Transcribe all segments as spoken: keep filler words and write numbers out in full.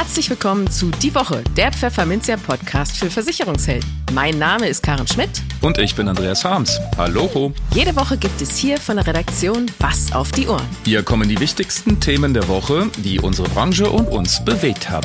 Herzlich willkommen zu Die Woche, der Pfefferminzia-Podcast für Versicherungshelden. Mein Name ist Karen Schmidt. Und ich bin Andreas Harms. Hallo. Jede Woche gibt es hier von der Redaktion was auf die Ohren. Hier kommen die wichtigsten Themen der Woche, die unsere Branche und uns bewegt haben.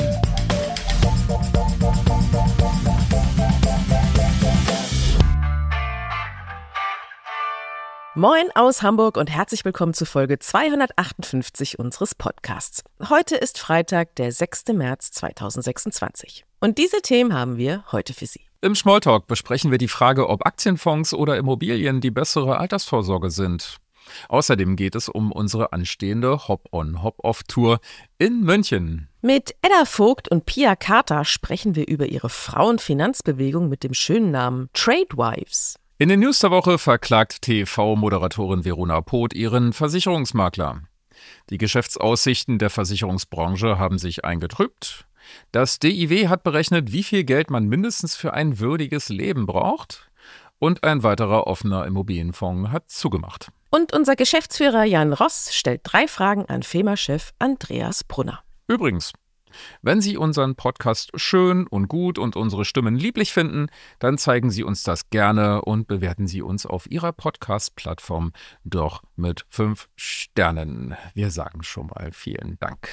Moin aus Hamburg und herzlich willkommen zu Folge zweihundertachtundfünfzig unseres Podcasts. Heute ist Freitag, der sechster März zweitausendsechsundzwanzig. Und diese Themen haben wir heute für Sie. Im Smalltalk besprechen wir die Frage, ob Aktienfonds oder Immobilien die bessere Altersvorsorge sind. Außerdem geht es um unsere anstehende Hop-on-Hop-off-Tour in München. Mit Edda Vogt und Pia Carter sprechen wir über ihre Frauenfinanzbewegung mit dem schönen Namen Tradewives. In den News der Woche verklagt T V-Moderatorin Verona Poth ihren Versicherungsmakler. Die Geschäftsaussichten der Versicherungsbranche haben sich eingetrübt. Das D I W hat berechnet, wie viel Geld man mindestens für ein würdiges Leben braucht. Und ein weiterer offener Immobilienfonds hat zugemacht. Und unser Geschäftsführer Jan Ross stellt drei Fragen an FEMA-Chef Andreas Brunner. Übrigens, wenn Sie unseren Podcast schön und gut und unsere Stimmen lieblich finden, dann zeigen Sie uns das gerne und bewerten Sie uns auf Ihrer Podcast-Plattform doch mit fünf Sternen. Wir sagen schon mal vielen Dank.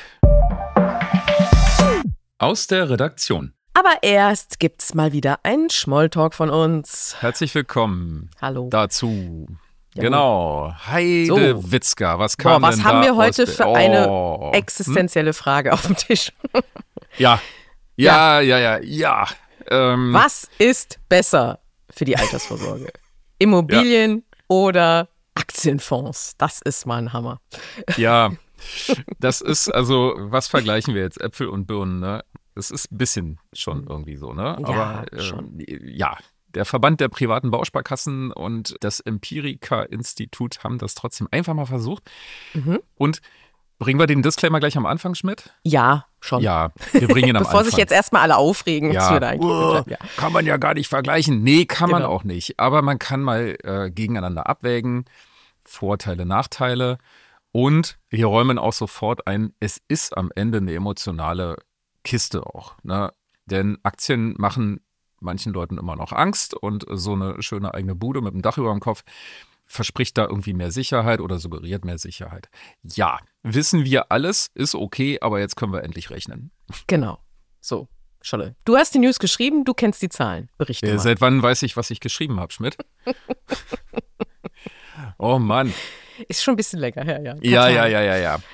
Aus der Redaktion. Aber erst gibt's mal wieder einen Smalltalk von uns. Herzlich willkommen. Hallo. Dazu. Ja, genau. Heide so. Witzka, was kam Boah, was denn haben da wir heute aus für oh. eine existenzielle hm? Frage auf dem Tisch? Ja, ja, ja, ja, ja. Ähm, was ist besser für die Altersvorsorge? Immobilien ja. oder Aktienfonds? Das ist mal ein Hammer. Ja, das ist, also, was vergleichen wir jetzt? Äpfel und Birnen, ne? Das ist ein bisschen schon irgendwie so, ne? Ja, Aber äh, schon. ja. Der Verband der privaten Bausparkassen und das Empirica-Institut haben das trotzdem einfach mal versucht. Mhm. Und bringen wir den Disclaimer gleich am Anfang, Schmidt? Ja, schon. Ja, wir bringen ihn am Bevor Anfang. sich jetzt erstmal alle aufregen, was ja. wir da eigentlich uh, ja. Kann man ja gar nicht vergleichen. Nee, kann genau. man auch nicht. Aber man kann mal äh, gegeneinander abwägen. Vorteile, Nachteile. Und wir räumen auch sofort ein, es ist am Ende eine emotionale Kiste auch. Ne? Denn Aktien machen manchen Leuten immer noch Angst und so eine schöne eigene Bude mit einem Dach über dem Kopf verspricht da irgendwie mehr Sicherheit oder suggeriert mehr Sicherheit. Ja, wissen wir alles, ist okay, aber jetzt können wir endlich rechnen. Genau, so, Scholle. Du hast die News geschrieben, du kennst die Zahlen. Berichte äh, mal. Seit wann weiß ich, was ich geschrieben habe, Schmidt? Oh Mann. Ist schon ein bisschen länger her, ja. Ja, ja, ja, ja, ja.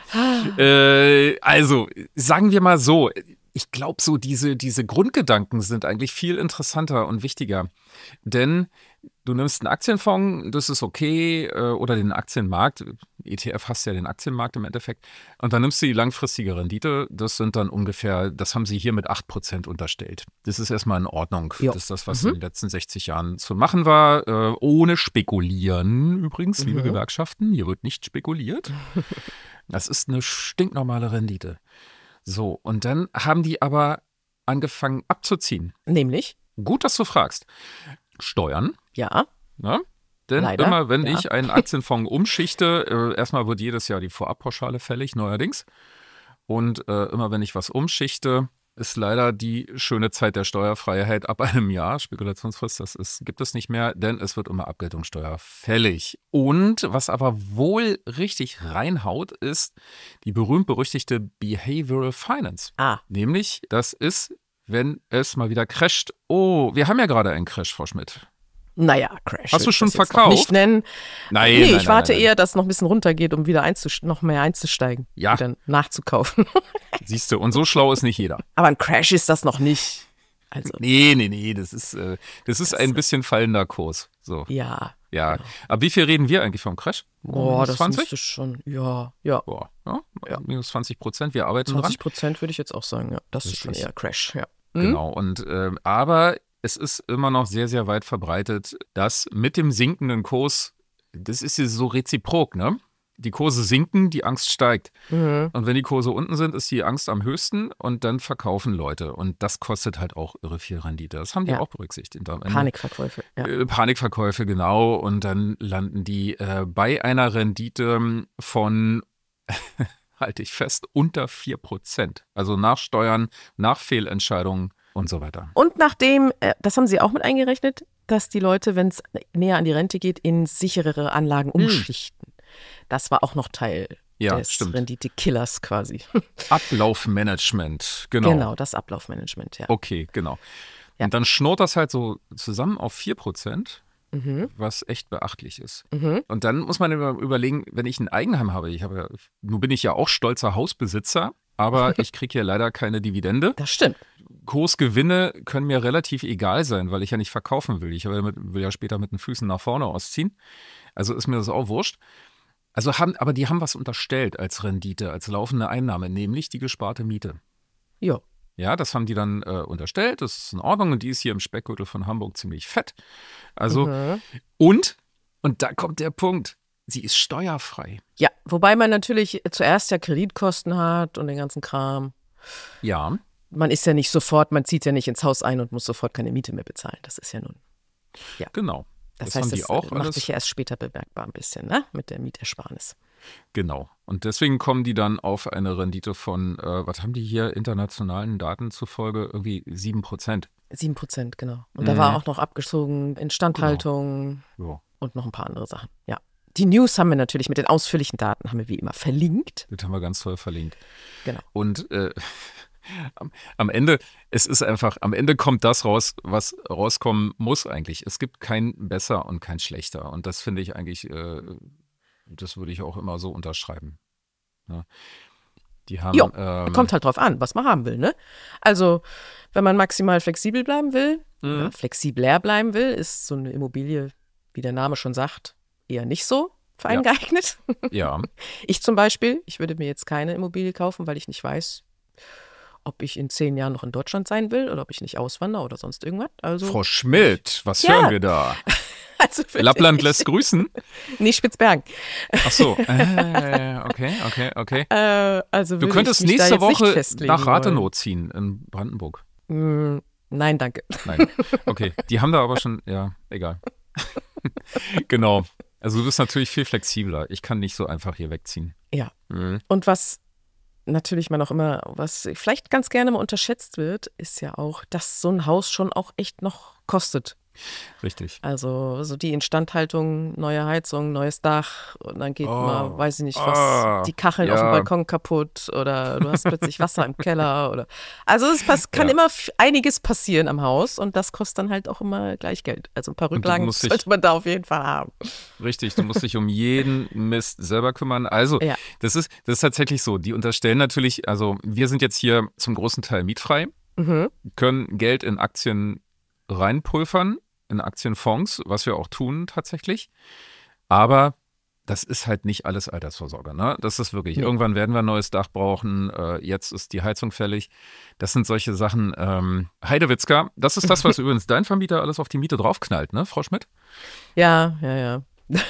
äh, also, sagen wir mal so, ich glaube so, diese, diese Grundgedanken sind eigentlich viel interessanter und wichtiger. Denn du nimmst einen Aktienfonds, das ist okay, oder den Aktienmarkt, E T F hast ja den Aktienmarkt im Endeffekt, und dann nimmst du die langfristige Rendite, das sind dann ungefähr, das haben sie hier mit acht Prozent unterstellt. Das ist erstmal in Ordnung. Jo. Das ist das, was mhm. in den letzten sechzig Jahren zu machen war, äh, ohne Spekulieren übrigens, mhm. liebe Gewerkschaften, hier wird nicht spekuliert. Das ist eine stinknormale Rendite. So, und dann haben die aber angefangen abzuziehen. Nämlich? Gut, dass du fragst. Steuern. Ja. Ne? Denn Leider, immer, wenn ja. ich einen Aktienfonds umschichte, äh, erstmal wird jedes Jahr die Vorabpauschale fällig, neuerdings. Und äh, immer, wenn ich was umschichte, ist leider die schöne Zeit der Steuerfreiheit ab einem Jahr, Spekulationsfrist, das ist, gibt es nicht mehr, denn es wird immer Abgeltungssteuer fällig. Und was aber wohl richtig reinhaut, ist die berühmt-berüchtigte Behavioral Finance. Ah. Nämlich, das ist, wenn es mal wieder crasht. Oh, wir haben ja gerade einen Crash, Frau Schmidt. Naja, Crash. Hast du schon das jetzt verkauft? Noch nicht nennen. Nein, nee, nein, ich warte nein, nein. eher, dass es noch ein bisschen runtergeht, um wieder einzust- noch mehr einzusteigen. Ja. Wieder nachzukaufen. Siehst du, und so schlau ist nicht jeder. Aber ein Crash ist das noch nicht. Also. Nee, nee, nee, das ist, äh, das ist das ein bisschen fallender Kurs. So. Ja. Ja. Genau. Aber wie viel reden wir eigentlich vom Crash? Boah, das zwanzig? müsste schon, ja, ja. Boah, ja, ja. minus zwanzig Prozent, wir arbeiten zwanzig dran. Prozent würde ich jetzt auch sagen, ja. Das Richtig. ist schon eher Crash, ja. Mhm. Genau, und äh, aber es ist immer noch sehr, sehr weit verbreitet, dass mit dem sinkenden Kurs, das ist ja so reziprok, ne? Die Kurse sinken, die Angst steigt. Mhm. Und wenn die Kurse unten sind, ist die Angst am höchsten und dann verkaufen Leute. Und das kostet halt auch irre viel Rendite. Das haben die Ja. auch berücksichtigt. Am Ende. Panikverkäufe, ja. Äh, Panikverkäufe, genau. Und dann landen die äh, bei einer Rendite von, halte ich fest, unter vier Prozent. Also nach Steuern, nach Fehlentscheidungen und so weiter. Und nachdem, äh, das haben Sie auch mit eingerechnet, dass die Leute, wenn es näher an die Rente geht, in sicherere Anlagen umschichten. Hm. Das war auch noch Teil ja, des stimmt. Rendite-Killers quasi. Ablaufmanagement, genau. Genau, das Ablaufmanagement, ja. Okay, genau. Ja. Und dann schnurrt das halt so zusammen auf vier Prozent, Mhm. was echt beachtlich ist. Mhm. Und dann muss man überlegen, wenn ich ein Eigenheim habe, ich habe, nun bin ich ja auch stolzer Hausbesitzer, aber ich kriege hier leider keine Dividende. Das stimmt. Kursgewinne können mir relativ egal sein, weil ich ja nicht verkaufen will. Ich will ja später mit den Füßen nach vorne ausziehen. Also ist mir das auch wurscht. Also haben, aber die haben was unterstellt als Rendite, als laufende Einnahme, nämlich die gesparte Miete. Ja. Ja, das haben die dann äh, unterstellt, das ist in Ordnung und die ist hier im Speckgürtel von Hamburg ziemlich fett. Also, Mhm. und, und da kommt der Punkt, sie ist steuerfrei. Ja, wobei man natürlich zuerst ja Kreditkosten hat und den ganzen Kram. Ja. Man ist ja nicht sofort, man zieht ja nicht ins Haus ein und muss sofort keine Miete mehr bezahlen. Das ist ja nun. Ja. Genau. Das, Das heißt, haben die das auch macht alles. sich ja erst später bemerkbar ein bisschen, ne? Mit der Mietersparnis. Genau. Und deswegen kommen die dann auf eine Rendite von, äh, was haben die hier internationalen Daten zufolge? Irgendwie sieben Prozent. Sieben Prozent, genau. Und da Mhm. war auch noch abgezogen Instandhaltung Ja, und noch ein paar andere Sachen. Ja. Die News haben wir natürlich mit den ausführlichen Daten, haben wir wie immer verlinkt. das haben wir ganz toll verlinkt. Genau. Und äh, am, am Ende, es ist einfach, am Ende kommt das raus, was rauskommen muss eigentlich. Es gibt kein besser und kein schlechter. Und das finde ich eigentlich, äh, das würde ich auch immer so unterschreiben. Ja. Die haben, Jo, ähm, kommt halt drauf an, was man haben will, ne? Also, wenn man maximal flexibel bleiben will, Mhm. oder flexibler bleiben will, ist so eine Immobilie, wie der Name schon sagt, eher nicht so für einen Ja. geeignet. ja, Ich zum Beispiel, ich würde mir jetzt keine Immobilie kaufen, weil ich nicht weiß, ob ich in zehn Jahren noch in Deutschland sein will oder ob ich nicht auswandere oder sonst irgendwas. Also, Frau Schmidt, was Ja. hören wir da? also würde Lappland ich- lässt grüßen. Nee, Spitzbergen. Ach so, äh, okay, okay, okay. Äh, also Du würde könntest ich mich da nächste jetzt nicht Woche festlegen nach Rathenow wollen. ziehen in Brandenburg. Mm, Nein, danke. Nein, okay. Die haben da aber schon, ja, egal. Genau. Also du bist natürlich viel flexibler. Ich kann nicht so einfach hier wegziehen. Ja. Mhm. Und was natürlich man auch immer, was vielleicht ganz gerne mal unterschätzt wird, ist ja auch, dass so ein Haus schon auch echt noch kostet. Richtig. Also so die Instandhaltung, neue Heizung, neues Dach und dann geht Oh. mal, weiß ich nicht was, Ah. die Kacheln Ja. auf dem Balkon kaputt oder du hast plötzlich Wasser im Keller oder also es pass, kann Ja. immer f- einiges passieren am Haus und das kostet dann halt auch immer gleich Geld. Also ein paar du Rücklagen musst dich- sollte man da auf jeden Fall haben. Richtig, du musst dich um jeden Mist selber kümmern. Also, Ja. das ist, das ist tatsächlich so. Die unterstellen natürlich, also wir sind jetzt hier zum großen Teil mietfrei, Mhm. können Geld in Aktien reinpulvern, in Aktienfonds, was wir auch tun tatsächlich. Aber das ist halt nicht alles Altersvorsorge. Ne? Das ist wirklich, Nee. irgendwann werden wir ein neues Dach brauchen, äh, jetzt ist die Heizung fällig. Das sind solche Sachen. Ähm, Heidewitzka, das ist das, was übrigens dein Vermieter alles auf die Miete draufknallt, ne, Frau Schmidt? Ja, ja, ja.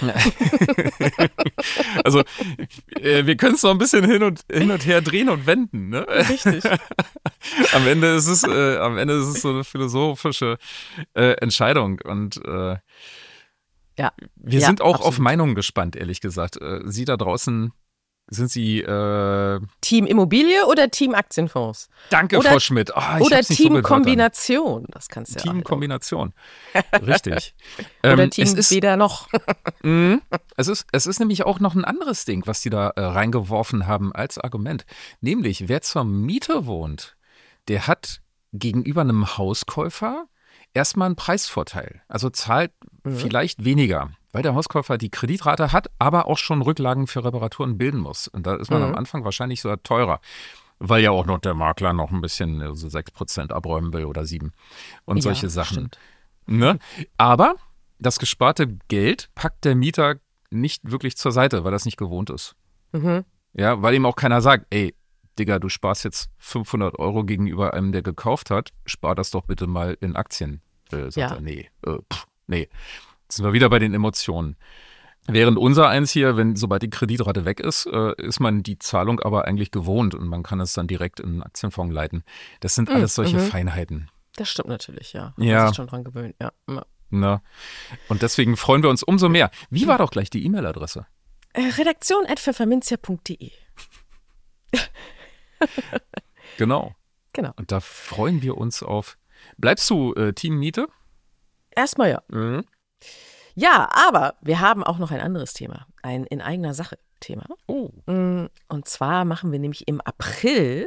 Also, äh, wir können es noch ein bisschen hin und, hin und her drehen und wenden. Ne? Richtig. am, Ende ist es, äh, am Ende ist es so eine philosophische äh, Entscheidung. Und äh, Ja. wir Ja, sind auch absolut. auf Meinungen gespannt, ehrlich gesagt. Äh, Sie da draußen, sind Sie, äh, Team Immobilie oder Team Aktienfonds? danke, Oder- Frau Schmidt. Oh, ich Oder hab's nicht so Team mit Wörtern. Kombination? Das kannst du ja auch. Teamkombination. Richtig. Oder Ähm, Team es ist, weder noch. Mhm. Es ist, es ist nämlich auch noch ein anderes Ding, was die da äh, reingeworfen haben als Argument. Nämlich, wer zur Miete wohnt, der hat gegenüber einem Hauskäufer erstmal einen Preisvorteil. Also zahlt Mhm. vielleicht weniger, weil der Hauskäufer die Kreditrate hat, aber auch schon Rücklagen für Reparaturen bilden muss. Und da ist man Mhm. am Anfang wahrscheinlich sogar teurer. Weil ja auch noch der Makler noch ein bisschen äh, so sechs Prozent abräumen will oder sieben. Und solche Ja, Sachen. stimmt. Ne? Aber das gesparte Geld packt der Mieter nicht wirklich zur Seite, weil das nicht gewohnt ist. Mhm. Ja, weil ihm auch keiner sagt, ey, Digga, du sparst jetzt fünfhundert Euro gegenüber einem, der gekauft hat, spar das doch bitte mal in Aktien. Äh, sagt Ja. er, nee, äh, pff, nee. Jetzt sind wir wieder bei den Emotionen. Während unser eins hier, wenn sobald die Kreditrate weg ist, äh, ist man die Zahlung aber eigentlich gewohnt und man kann es dann direkt in einen Aktienfonds leiten. Das sind Mm, alles solche mhm. Feinheiten. Das stimmt natürlich, ja. Ja. Man sich schon dran gewöhnt, ja. Ja. Ne? Und deswegen freuen wir uns umso mehr. Wie war doch gleich die E-Mail-Adresse? Äh, redaktion at pfefferminzia punkt de. Genau. Genau. Und da freuen wir uns auf. Bleibst du äh, Team Miete? Erstmal ja. Mhm. Ja, aber wir haben auch noch ein anderes Thema. Ein in eigener Sache Thema. Oh. Und zwar machen wir nämlich im April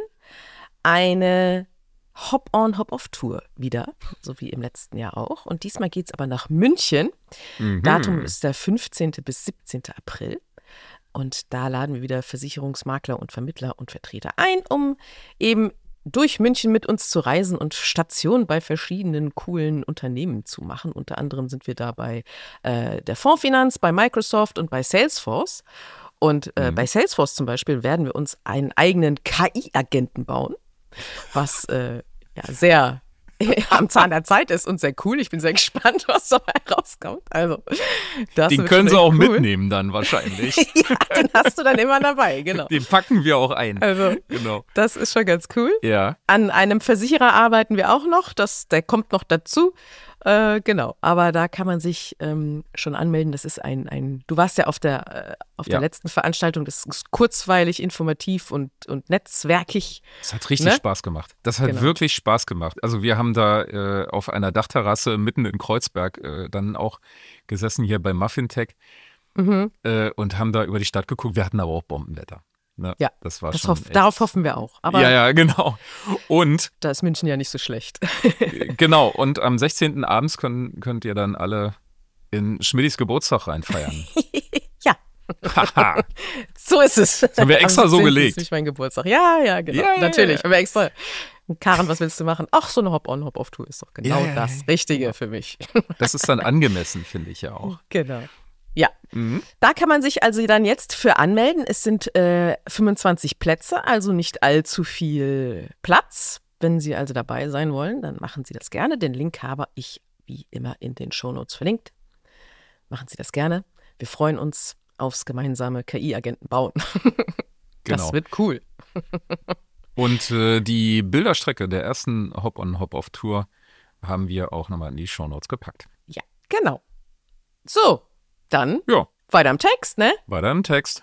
eine Hop-on, Hop-off-Tour wieder, so wie im letzten Jahr auch. Und diesmal geht es aber nach München. Mhm. Datum ist der fünfzehnten bis siebzehnten April. Und da laden wir wieder Versicherungsmakler und Vermittler und Vertreter ein, um eben durch München mit uns zu reisen und Stationen bei verschiedenen coolen Unternehmen zu machen. Unter anderem sind wir da bei äh, der Fondsfinanz, bei Microsoft und bei Salesforce. Und äh, mhm. bei Salesforce zum Beispiel werden wir uns einen eigenen K I-Agenten bauen, was äh, ja sehr am Zahn der Zeit ist und sehr cool. Ich bin sehr gespannt, was dabei rauskommt. Also, das den können sie auch cool. mitnehmen dann wahrscheinlich. Ja, den hast du dann immer dabei, genau. Den packen wir auch ein. Also, genau. Das ist schon ganz cool. Ja. An einem Versicherer arbeiten wir auch noch. Das, der kommt noch dazu. Äh, genau, aber da kann man sich ähm, schon anmelden. Das ist ein, ein du warst ja auf der, äh, auf der ja. letzten Veranstaltung, das ist kurzweilig, informativ und, und netzwerkig. Das hat richtig ne? Spaß gemacht. Das hat genau. wirklich Spaß gemacht. Also wir haben da äh, auf einer Dachterrasse mitten in Kreuzberg äh, dann auch gesessen hier bei Muffin Tech mhm. äh, und haben da über die Stadt geguckt. Wir hatten aber auch Bombenwetter. Ne? Ja, das war das schon hoff, darauf hoffen wir auch. Aber ja, ja, genau. Und da ist München ja nicht so schlecht. Genau, und am sechzehnten abends können, könnt ihr dann alle in Schmidis Geburtstag reinfeiern. Ja. So ist es. Das haben wir extra so gelegt. Das ist nicht mein Geburtstag. Ja, ja, genau. Ja, ja, Natürlich. ja. Haben wir extra. Karen, was willst du machen? Ach, so eine Hop-on, Hop-off-Tour ist doch genau ja, ja, das ja. Richtige genau. für mich. Das ist dann angemessen, finde ich ja auch. Genau. Ja, mhm. da kann man sich also dann jetzt für anmelden. Es sind äh, fünfundzwanzig Plätze, also nicht allzu viel Platz. Wenn Sie also dabei sein wollen, dann machen Sie das gerne. Den Link habe ich wie immer in den Shownotes verlinkt. Machen Sie das gerne. Wir freuen uns aufs gemeinsame K I-Agenten bauen. Das Genau. wird cool. Und äh, die Bilderstrecke der ersten Hop-on, Hop-off-Tour haben wir auch nochmal in die Shownotes gepackt. Ja, genau. So. Dann ja. weiter im Text, ne? Weiter im Text.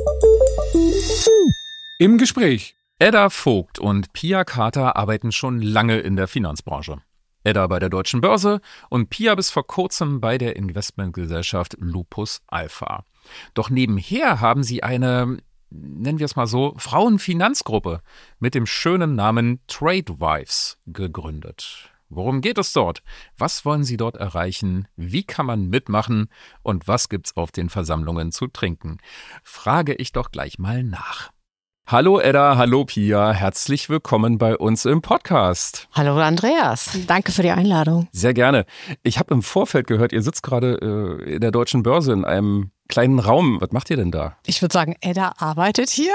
Im Gespräch. Edda Vogt und Pia Carter arbeiten schon lange in der Finanzbranche. Edda bei der Deutschen Börse und Pia bis vor kurzem bei der Investmentgesellschaft Lupus Alpha. Doch nebenher haben sie eine, nennen wir es mal so, Frauenfinanzgruppe mit dem schönen Namen Tradewives gegründet. Worum geht es dort? Was wollen Sie dort erreichen? Wie kann man mitmachen? Und was gibt's auf den Versammlungen zu trinken? Frage ich doch gleich mal nach. Hallo Edda, hallo Pia, herzlich willkommen bei uns im Podcast. Hallo Andreas, danke für die Einladung. Sehr gerne. Ich habe im Vorfeld gehört, ihr sitzt gerade äh, in der Deutschen Börse in einem kleinen Raum. Was macht ihr denn da? Ich würde sagen, Edda arbeitet hier.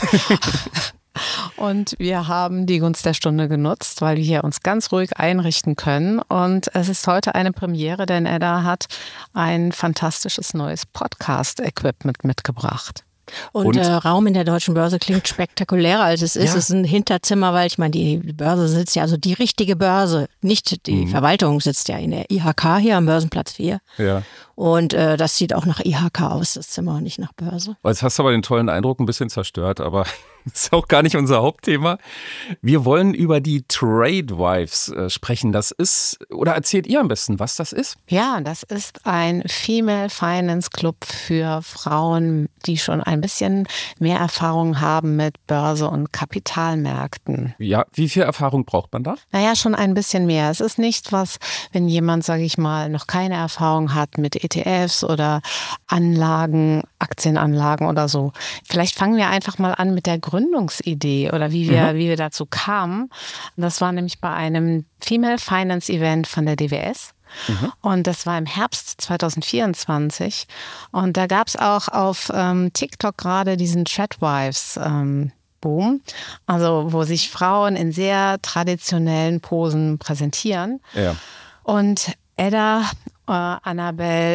Und wir haben die Gunst der Stunde genutzt, weil wir hier uns ganz ruhig einrichten können. Und es ist heute eine Premiere, denn Edda hat ein fantastisches neues Podcast-Equipment mitgebracht. Und, Und? Äh, Raum in der Deutschen Börse klingt spektakulärer, als es ist. Ja. Es ist ein Hinterzimmer, weil ich meine, die Börse sitzt ja, also die richtige Börse, nicht die mhm. Verwaltung sitzt ja in der I H K hier am Börsenplatz vier. Ja. Und äh, das sieht auch nach I H K aus, das Zimmer, und nicht nach Börse. Jetzt hast du aber den tollen Eindruck ein bisschen zerstört, aber das ist auch gar nicht unser Hauptthema. Wir wollen über die Tradewives äh, sprechen. Das ist, oder erzählt ihr am besten, was das ist? Ja, das ist ein Female Finance Club für Frauen, die schon ein bisschen mehr Erfahrung haben mit Börse und Kapitalmärkten. Ja, wie viel Erfahrung braucht man da? Naja, schon ein bisschen mehr. Es ist nicht was, wenn jemand, sage ich mal, noch keine Erfahrung hat mit E T Fs oder Anlagen, Aktienanlagen oder so. Vielleicht fangen wir einfach mal an mit der Gründungsidee oder wie wir, mhm. wie wir dazu kamen. Das war nämlich bei einem Female Finance Event von der D W S. Mhm. Und das war im Herbst zwanzig vierundzwanzig. Und da gab es auch auf ähm, TikTok gerade diesen Tradewives ähm, Boom, also wo sich Frauen in sehr traditionellen Posen präsentieren. Ja. Und Edda, äh, Annabelle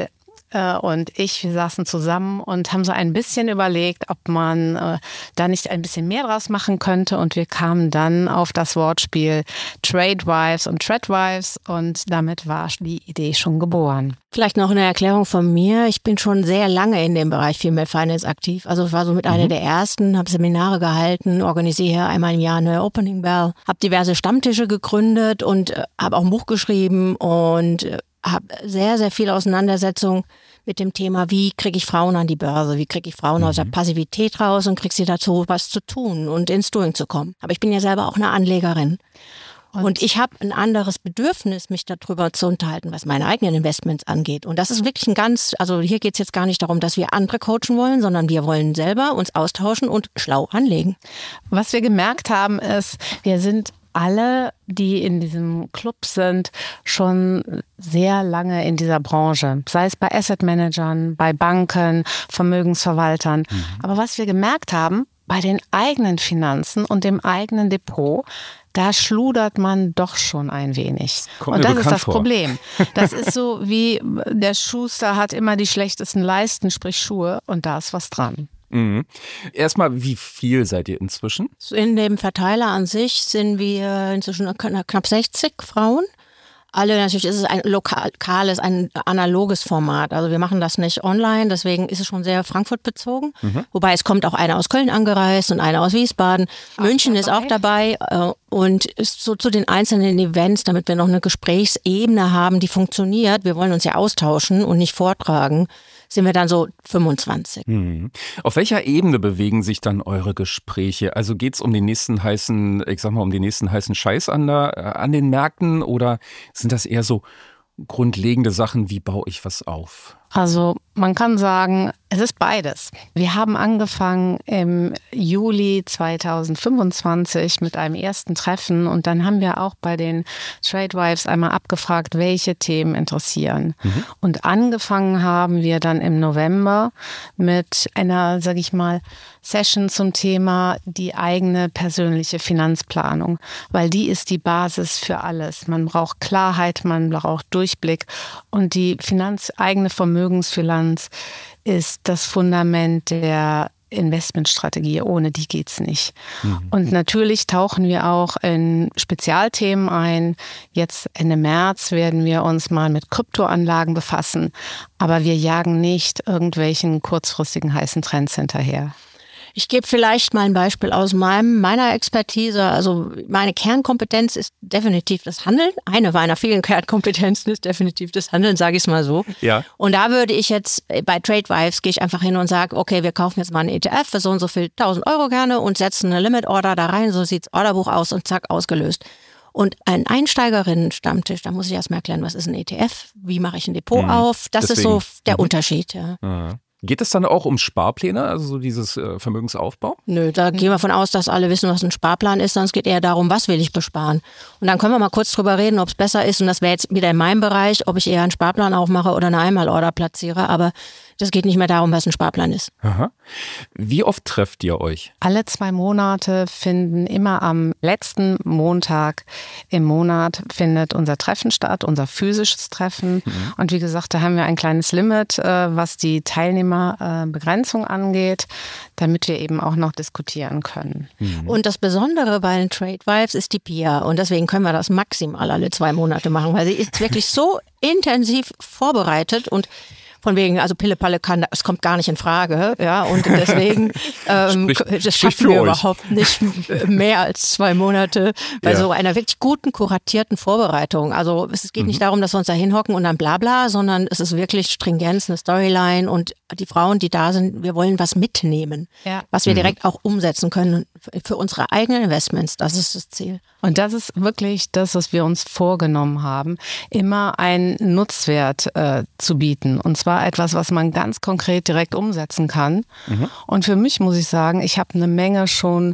äh, und ich, wir saßen zusammen und haben so ein bisschen überlegt, ob man äh, da nicht ein bisschen mehr draus machen könnte. Und wir kamen dann auf das Wortspiel Tradewives und Treadwives und damit war die Idee schon geboren. Vielleicht noch eine Erklärung von mir. Ich bin schon sehr lange in dem Bereich Female Finance aktiv. Also ich war so mit einer mhm. der ersten, habe Seminare gehalten, organisiere hier einmal im Jahr eine Opening Bell, habe diverse Stammtische gegründet und äh, habe auch ein Buch geschrieben und äh, habe sehr, sehr viel Auseinandersetzung mit dem Thema, wie kriege ich Frauen an die Börse, wie kriege ich Frauen mhm. aus der Passivität raus und kriege sie dazu, was zu tun und ins Doing zu kommen. Aber ich bin ja selber auch eine Anlegerin. Und, und ich habe ein anderes Bedürfnis, mich darüber zu unterhalten, was meine eigenen Investments angeht. Und das ist wirklich ein ganz, also hier geht es jetzt gar nicht darum, dass wir andere coachen wollen, sondern wir wollen selber uns austauschen und schlau anlegen. Was wir gemerkt haben ist, wir sind alle, die in diesem Club sind, schon sehr lange in dieser Branche. Sei es bei Asset Managern, bei Banken, Vermögensverwaltern. Mhm. Aber was wir gemerkt haben, bei den eigenen Finanzen und dem eigenen Depot, da schludert man doch schon ein wenig. Kommt und mir das ist das vor. Problem. Das ist so wie der Schuster hat immer die schlechtesten Leisten, sprich Schuhe, und da ist was dran. Mhm. Erstmal, wie viel seid ihr inzwischen? In dem Verteiler an sich sind wir inzwischen knapp sechzig Frauen. Alle, natürlich ist es ein lokales, ein analoges Format. Also wir machen das nicht online, deswegen ist es schon sehr Frankfurt bezogen. Mhm. Wobei es kommt auch einer aus Köln angereist und einer aus Wiesbaden. Auch München dabei. Ist auch dabei und ist so zu den einzelnen Events, damit wir noch eine Gesprächsebene haben, die funktioniert. Wir wollen uns ja austauschen und nicht vortragen. Sind wir dann so fünfundzwanzig. Hm. Auf welcher Ebene bewegen sich dann eure Gespräche? Also geht's um den nächsten heißen, ich sag mal, um den nächsten heißen Scheiß an, der, an den Märkten oder sind das eher so grundlegende Sachen, wie baue ich was auf? Also man kann sagen, es ist beides. Wir haben angefangen im Juli zweitausendfünfundzwanzig mit einem ersten Treffen und dann haben wir auch bei den Tradewives einmal abgefragt, welche Themen interessieren. Mhm. Und angefangen haben wir dann im November mit einer, sag ich mal, Session zum Thema die eigene persönliche Finanzplanung, weil die ist die Basis für alles. Man braucht Klarheit, man braucht Durchblick und die Finanz eigene Vermögensbilanz ist das Fundament der Investmentstrategie. Ohne die geht's nicht. Mhm. Und natürlich tauchen wir auch in Spezialthemen ein. Jetzt Ende März werden wir uns mal mit Kryptoanlagen befassen, aber wir jagen nicht irgendwelchen kurzfristigen heißen Trends hinterher. Ich gebe vielleicht mal ein Beispiel aus meinem, meiner Expertise. Also meine Kernkompetenz ist definitiv das Handeln. Eine meiner vielen Kernkompetenzen ist definitiv das Handeln, sage ich es mal so. Ja. Und da würde ich jetzt, bei Tradewives gehe ich einfach hin und sage, okay, wir kaufen jetzt mal einen E T F für so und so viel tausend Euro gerne und setzen eine Limit Order da rein. So sieht's Orderbuch aus und zack, ausgelöst. Und ein Einsteigerinnen-Stammtisch, da muss ich erstmal erklären, was ist ein E T F? Wie mache ich ein Depot mhm. auf? Das Deswegen. ist so der mhm. Unterschied. Ja. Mhm. Geht es dann auch um Sparpläne, also so dieses äh, Vermögensaufbau? Nö, da gehen wir von aus, dass alle wissen, was ein Sparplan ist, sondern es geht eher darum, was will ich besparen. Und dann können wir mal kurz drüber reden, ob es besser ist, und das wäre jetzt wieder in meinem Bereich, ob ich eher einen Sparplan aufmache oder eine Einmalorder platziere, aber das geht nicht mehr darum, was ein Sparplan ist. Aha. Wie oft trefft ihr euch? Alle zwei Monate finden immer am letzten Montag im Monat findet unser Treffen statt, unser physisches Treffen. Mhm. Und wie gesagt, da haben wir ein kleines Limit, was die Teilnehmerbegrenzung angeht, damit wir eben auch noch diskutieren können. Mhm. Und das Besondere bei den Tradewives ist die Pia. Und deswegen können wir das maximal alle zwei Monate machen, weil sie ist wirklich so intensiv vorbereitet und von wegen, also Pille-Palle kann, es kommt gar nicht in Frage, ja, und deswegen ähm, sprich, das schaffen wir euch. überhaupt nicht mehr als zwei Monate bei ja. so einer wirklich guten, kuratierten Vorbereitung. Also es geht mhm. nicht darum, dass wir uns da hinhocken und dann bla bla, sondern es ist wirklich Stringenz, eine Storyline und die Frauen, die da sind, wir wollen was mitnehmen, ja. was wir mhm. direkt auch umsetzen können für unsere eigenen Investments. Das ist das Ziel. Und das ist wirklich das, was wir uns vorgenommen haben, immer einen Nutzwert äh, zu bieten. Und zwar etwas, was man ganz konkret direkt umsetzen kann. Mhm. Und für mich muss ich sagen, ich habe eine Menge schon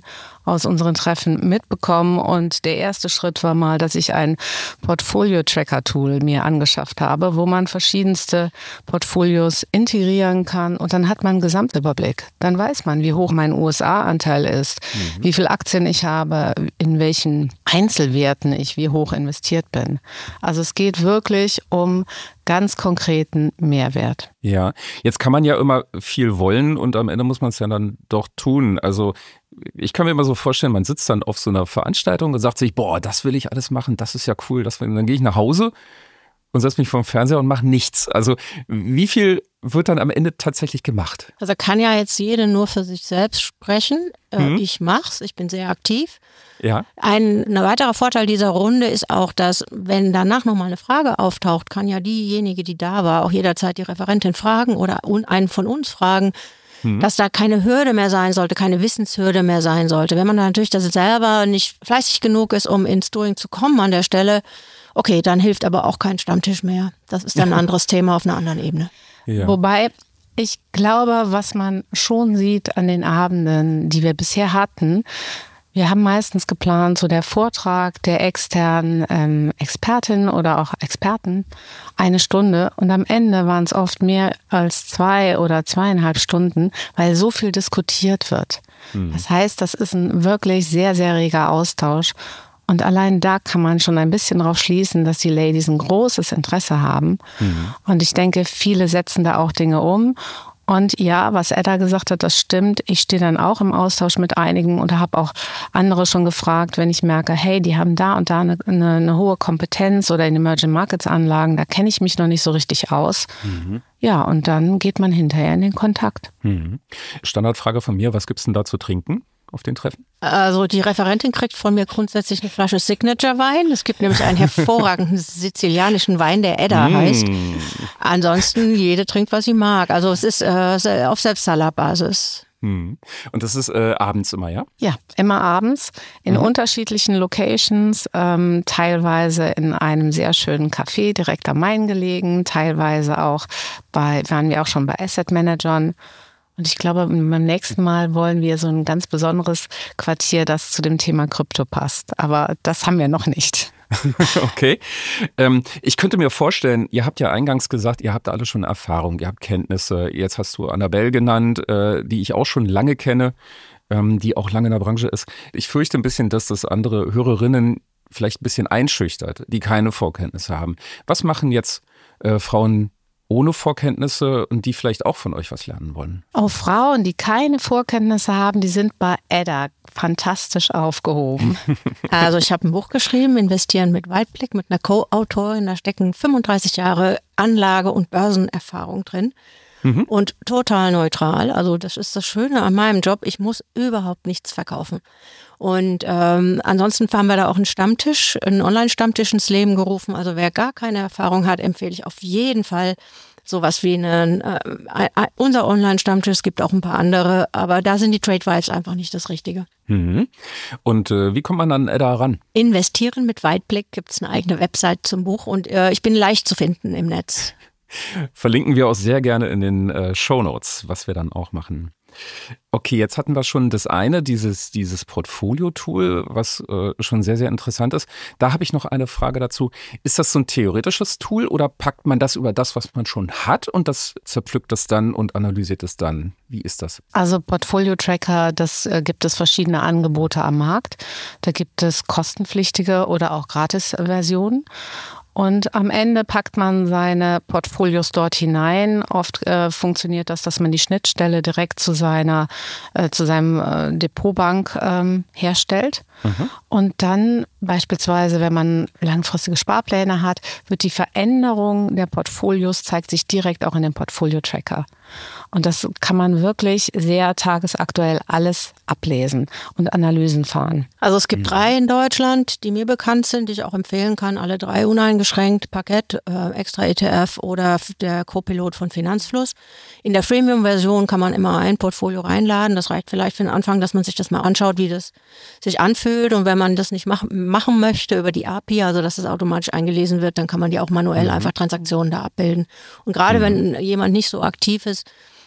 aus unseren Treffen mitbekommen. Und der erste Schritt war mal, dass ich ein Portfolio-Tracker-Tool mir angeschafft habe, wo man verschiedenste Portfolios integrieren kann. Und dann hat man einen Gesamtüberblick. Dann weiß man, wie hoch mein U S A-Anteil ist, mhm. wie viele Aktien ich habe, in welchen Einzelwerten ich wie hoch investiert bin. Also es geht wirklich um ganz konkreten Mehrwert. Ja, jetzt kann man ja immer viel wollen und am Ende muss man es ja dann doch tun. Also ich kann mir immer so vorstellen, man sitzt dann auf so einer Veranstaltung und sagt sich, boah, das will ich alles machen, das ist ja cool. Das will, dann gehe ich nach Hause und setze mich vor den Fernseher und mache nichts. Also wie viel wird dann am Ende tatsächlich gemacht? Also kann ja jetzt jede nur für sich selbst sprechen. Mhm. Ich mach's, ich bin sehr aktiv. Ja. Ein, ein weiterer Vorteil dieser Runde ist auch, dass wenn danach nochmal eine Frage auftaucht, kann ja diejenige, die da war, auch jederzeit die Referentin fragen oder einen von uns fragen, mhm. dass da keine Hürde mehr sein sollte, keine Wissenshürde mehr sein sollte. Wenn man dann natürlich das selber nicht fleißig genug ist, um ins Doing zu kommen an der Stelle, okay, dann hilft aber auch kein Stammtisch mehr. Das ist dann ein anderes Thema auf einer anderen Ebene. Ja. Wobei ich glaube, was man schon sieht an den Abenden, die wir bisher hatten, wir haben meistens geplant, so der Vortrag der externen ähm, Expertin oder auch Experten, eine Stunde. Und am Ende waren es oft mehr als zwei oder zweieinhalb Stunden, weil so viel diskutiert wird. Mhm. Das heißt, das ist ein wirklich sehr, sehr reger Austausch. Und allein da kann man schon ein bisschen drauf schließen, dass die Ladies ein großes Interesse haben. Mhm. Und ich denke, viele setzen da auch Dinge um. Und ja, was Edda gesagt hat, das stimmt. Ich stehe dann auch im Austausch mit einigen und habe auch andere schon gefragt, wenn ich merke, hey, die haben da und da eine, eine, eine hohe Kompetenz oder in Emerging Markets Anlagen, da kenne ich mich noch nicht so richtig aus. Mhm. Ja, und dann geht man hinterher in den Kontakt. Mhm. Standardfrage von mir, was gibt's denn da zu trinken auf den Treffen? Also die Referentin kriegt von mir grundsätzlich eine Flasche Signature-Wein. Es gibt nämlich einen hervorragenden sizilianischen Wein, der Edda mm. heißt. Ansonsten, jede trinkt, was sie mag. Also es ist äh, auf Selbstzahlerbasis. Mm. Und das ist äh, abends immer, ja? Ja, immer abends in mhm. unterschiedlichen Locations, ähm, teilweise in einem sehr schönen Café direkt am Main gelegen, teilweise auch bei, waren wir auch schon bei Asset Managern. Und ich glaube, beim nächsten Mal wollen wir so ein ganz besonderes Quartier, das zu dem Thema Krypto passt. Aber das haben wir noch nicht. Okay. Ähm, ich könnte mir vorstellen, ihr habt ja eingangs gesagt, ihr habt alle schon Erfahrung, ihr habt Kenntnisse. Jetzt hast du Annabelle genannt, äh, die ich auch schon lange kenne, ähm, die auch lange in der Branche ist. Ich fürchte ein bisschen, dass das andere Hörerinnen vielleicht ein bisschen einschüchtert, die keine Vorkenntnisse haben. Was machen jetzt äh, Frauen ohne Vorkenntnisse und die vielleicht auch von euch was lernen wollen? Auch Frauen, die keine Vorkenntnisse haben, die sind bei Edda fantastisch aufgehoben. Also ich habe ein Buch geschrieben, Investieren mit Weitblick, mit einer Co-Autorin. Da stecken fünfunddreißig Jahre Anlage- und Börsenerfahrung drin. Mhm. Und total neutral. Also das ist das Schöne an meinem Job. Ich muss überhaupt nichts verkaufen. Und ähm, ansonsten haben wir da auch einen Stammtisch, einen Online-Stammtisch ins Leben gerufen. Also wer gar keine Erfahrung hat, empfehle ich auf jeden Fall sowas wie einen, äh, unser Online-Stammtisch. Es gibt auch ein paar andere, aber da sind die Trade Vibes einfach nicht das Richtige. Mhm. Und äh, wie kommt man an Edda ran? Investieren mit Weitblick, gibt es eine eigene Website zum Buch und äh, ich bin leicht zu finden im Netz. Verlinken wir auch sehr gerne in den äh, Shownotes, was wir dann auch machen. Okay, jetzt hatten wir schon das eine, dieses, dieses Portfolio-Tool, was äh, schon sehr, sehr interessant ist. Da habe ich noch eine Frage dazu. Ist das so ein theoretisches Tool oder packt man das über das, was man schon hat und das zerpflückt das dann und analysiert es dann? Wie ist das? Also Portfolio-Tracker, das äh, gibt es verschiedene Angebote am Markt. Da gibt es kostenpflichtige oder auch Gratis-Versionen. Und am Ende packt man seine Portfolios dort hinein. Oft äh, funktioniert das, dass man die Schnittstelle direkt zu seiner, äh, zu seinem äh, Depotbank ähm, herstellt. Mhm. Und dann beispielsweise, wenn man langfristige Sparpläne hat, wird die Veränderung der Portfolios, zeigt sich direkt auch in dem Portfolio-Tracker. Und das kann man wirklich sehr tagesaktuell alles ablesen und Analysen fahren. Also es gibt mhm. drei in Deutschland, die mir bekannt sind, die ich auch empfehlen kann. Alle drei uneingeschränkt, Parkett, äh, Extra E T F oder der Co-Pilot von Finanzfluss. In der Freemium-Version kann man immer ein Portfolio reinladen. Das reicht vielleicht für den Anfang, dass man sich das mal anschaut, wie das sich anfühlt. Und wenn man das nicht mach, machen möchte über die A P I, also dass das automatisch eingelesen wird, dann kann man die auch manuell mhm. einfach Transaktionen da abbilden. Und gerade mhm. wenn jemand nicht so aktiv ist,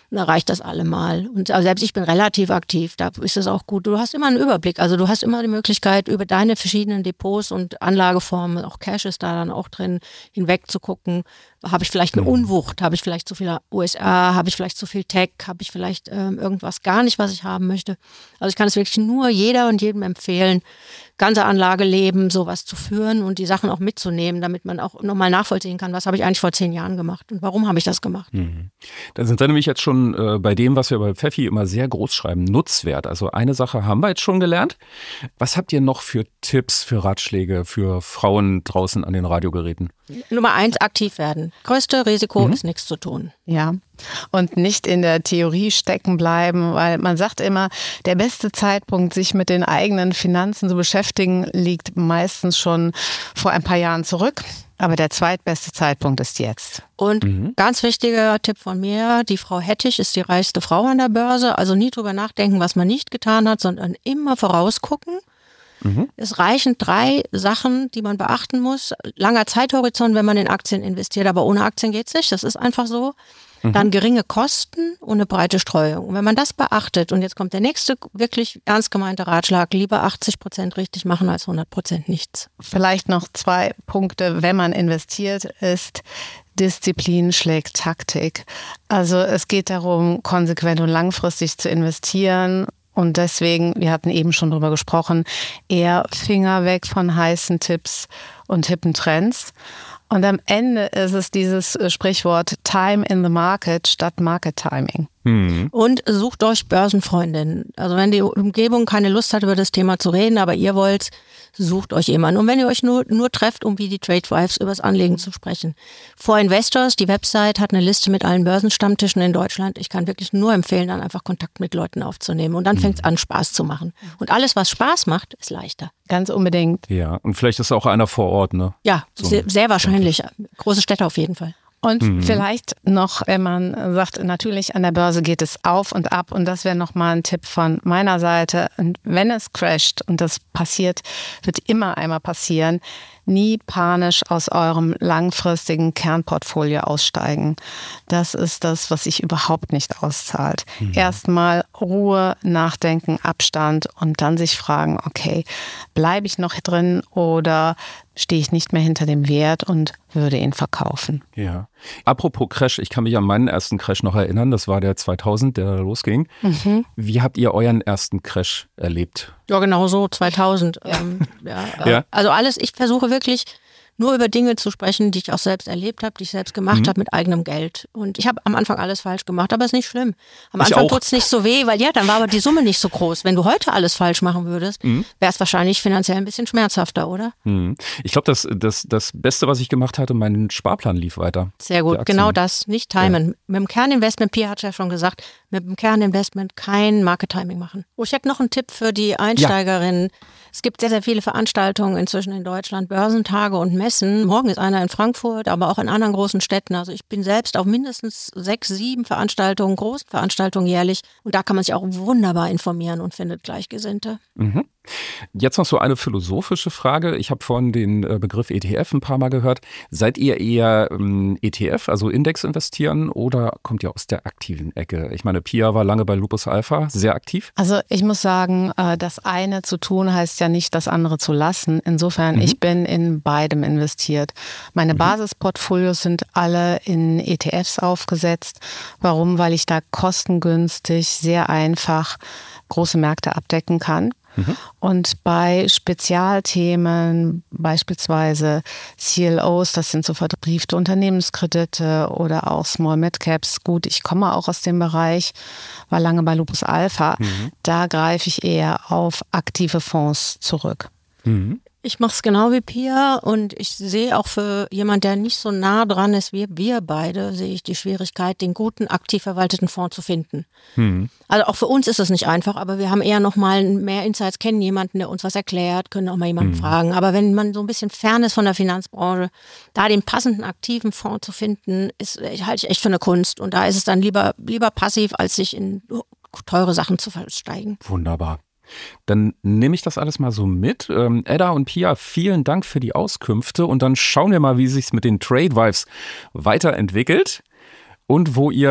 Da reicht das allemal. Und also selbst ich bin relativ aktiv, da ist es auch gut. Du hast immer einen Überblick, also du hast immer die Möglichkeit, über deine verschiedenen Depots und Anlageformen, auch Cash ist da dann auch drin, hinweg zu gucken. Habe ich vielleicht eine Unwucht? Habe ich vielleicht zu viel U S A? Habe ich vielleicht zu viel Tech? Habe ich vielleicht ähm, irgendwas gar nicht, was ich haben möchte? Also ich kann es wirklich nur jeder und jedem empfehlen, ganze Anlageleben sowas zu führen und die Sachen auch mitzunehmen, damit man auch nochmal nachvollziehen kann, was habe ich eigentlich vor zehn Jahren gemacht und warum habe ich das gemacht. Mhm. Da sind wir nämlich jetzt schon äh, bei dem, was wir bei Pfeffi immer sehr groß schreiben, Nutzwert. Also eine Sache haben wir jetzt schon gelernt. Was habt ihr noch für Tipps, für Ratschläge für Frauen draußen an den Radiogeräten? Nummer eins, aktiv werden. Größte Risiko mhm. ist nichts zu tun. Ja, und nicht in der Theorie stecken bleiben, weil man sagt immer, der beste Zeitpunkt, sich mit den eigenen Finanzen zu beschäftigen, liegt meistens schon vor ein paar Jahren zurück. Aber der zweitbeste Zeitpunkt ist jetzt. Und mhm. ganz wichtiger Tipp von mir, die Frau Hettich ist die reichste Frau an der Börse. Also nie drüber nachdenken, was man nicht getan hat, sondern immer vorausgucken. Mhm. Es reichen drei Sachen, die man beachten muss. Langer Zeithorizont, wenn man in Aktien investiert, aber ohne Aktien geht's nicht. Das ist einfach so. Mhm. Dann geringe Kosten und eine breite Streuung. Und wenn man das beachtet, und jetzt kommt der nächste wirklich ernst gemeinte Ratschlag, lieber achtzig Prozent richtig machen als hundert Prozent nichts. Vielleicht noch zwei Punkte, wenn man investiert, ist Disziplin schlägt Taktik. Also es geht darum, konsequent und langfristig zu investieren. Und deswegen, wir hatten eben schon drüber gesprochen, eher Finger weg von heißen Tipps und hippen Trends. Und am Ende ist es dieses Sprichwort Time in the Market statt Market Timing. Mhm. Und sucht euch Börsenfreundinnen. Also wenn die Umgebung keine Lust hat, über das Thema zu reden, aber ihr wollt, sucht euch jemanden. Und wenn ihr euch nur, nur trefft, um wie die Trade Wives über das Anlegen zu sprechen. For Investors, die Website hat eine Liste mit allen Börsenstammtischen in Deutschland. Ich kann wirklich nur empfehlen, dann einfach Kontakt mit Leuten aufzunehmen. Und dann mhm. fängt es an, Spaß zu machen. Und alles, was Spaß macht, ist leichter. Ganz unbedingt. Ja, und vielleicht ist auch einer vor Ort, ne? Ja, so sehr, sehr wahrscheinlich. Große Städte auf jeden Fall. Und mhm. vielleicht noch, wenn man sagt, natürlich an der Börse geht es auf und ab und das wäre nochmal ein Tipp von meiner Seite. Und wenn es crasht und das passiert, wird immer einmal passieren, nie panisch aus eurem langfristigen Kernportfolio aussteigen. Das ist das, was sich überhaupt nicht auszahlt. Mhm. Erstmal Ruhe, Nachdenken, Abstand und dann sich fragen, okay, bleibe ich noch drin oder stehe ich nicht mehr hinter dem Wert und würde ihn verkaufen. Ja. Apropos Crash, ich kann mich an meinen ersten Crash noch erinnern, das war der zweitausend, der da losging. Mhm. Wie habt ihr euren ersten Crash erlebt? Ja, genau so, zweitausend. Ja. Ähm, ja, äh, ja. Also alles, ich versuche wirklich nur über Dinge zu sprechen, die ich auch selbst erlebt habe, die ich selbst gemacht mhm. habe mit eigenem Geld. Und ich habe am Anfang alles falsch gemacht, aber ist nicht schlimm. Am ich Anfang tut es nicht so weh, weil ja, dann war aber die Summe nicht so groß. Wenn du heute alles falsch machen würdest, mhm. wäre es wahrscheinlich finanziell ein bisschen schmerzhafter, oder? Mhm. Ich glaube, das, das, das Beste, was ich gemacht hatte, mein Sparplan lief weiter. Sehr gut, genau das, nicht timen. Ja. Mit dem Kerninvestment, Pia hat ja schon gesagt, mit dem Kerninvestment kein Market Timing machen. Oh, ich hätte noch einen Tipp für die Einsteigerinnen. Ja. Es gibt sehr, sehr viele Veranstaltungen inzwischen in Deutschland, Börsentage und Messen. Morgen ist einer in Frankfurt, aber auch in anderen großen Städten. Also ich bin selbst auf mindestens sechs, sieben Veranstaltungen, großen Veranstaltungen jährlich. Und da kann man sich auch wunderbar informieren und findet Gleichgesinnte. Mhm. Jetzt noch so eine philosophische Frage. Ich habe vorhin den Begriff E T F ein paar Mal gehört. Seid ihr eher ähm, E T F, also Index investieren, oder kommt ihr aus der aktiven Ecke? Ich meine, Pia war lange bei Lupus Alpha, sehr aktiv. Also ich muss sagen, das eine zu tun heißt ja nicht, das andere zu lassen. Insofern, mhm. ich bin in beidem investiert. Meine mhm. Basisportfolios sind alle in E T Fs aufgesetzt. Warum? Weil ich da kostengünstig, sehr einfach große Märkte abdecken kann. Mhm. Und bei Spezialthemen, beispielsweise C L Os, das sind so verbriefte Unternehmenskredite oder auch Small Mid Caps. Gut, ich komme auch aus dem Bereich, war lange bei Lupus Alpha. Mhm. Da greife ich eher auf aktive Fonds zurück. Mhm. Ich mache es genau wie Pia und ich sehe auch für jemand, der nicht so nah dran ist wie wir beide, sehe ich die Schwierigkeit, den guten, aktiv verwalteten Fonds zu finden. Hm. Also auch für uns ist es nicht einfach, aber wir haben eher noch mal mehr Insights, kennen jemanden, der uns was erklärt, können auch mal jemanden hm. fragen. Aber wenn man so ein bisschen fern ist von der Finanzbranche, da den passenden aktiven Fonds zu finden, ist, halte ich echt für eine Kunst. Und da ist es dann lieber, lieber passiv, als sich in teure Sachen zu versteigen. Wunderbar. Dann nehme ich das alles mal so mit. Ähm, Edda und Pia, vielen Dank für die Auskünfte und dann schauen wir mal, wie es sich mit den Trade Wives weiterentwickelt und wo ihr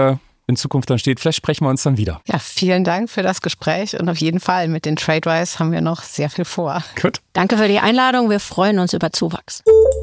in Zukunft dann steht. Vielleicht sprechen wir uns dann wieder. Ja, vielen Dank für das Gespräch und auf jeden Fall mit den Tradewise haben wir noch sehr viel vor. Gut. Danke für die Einladung. Wir freuen uns über Zuwachs.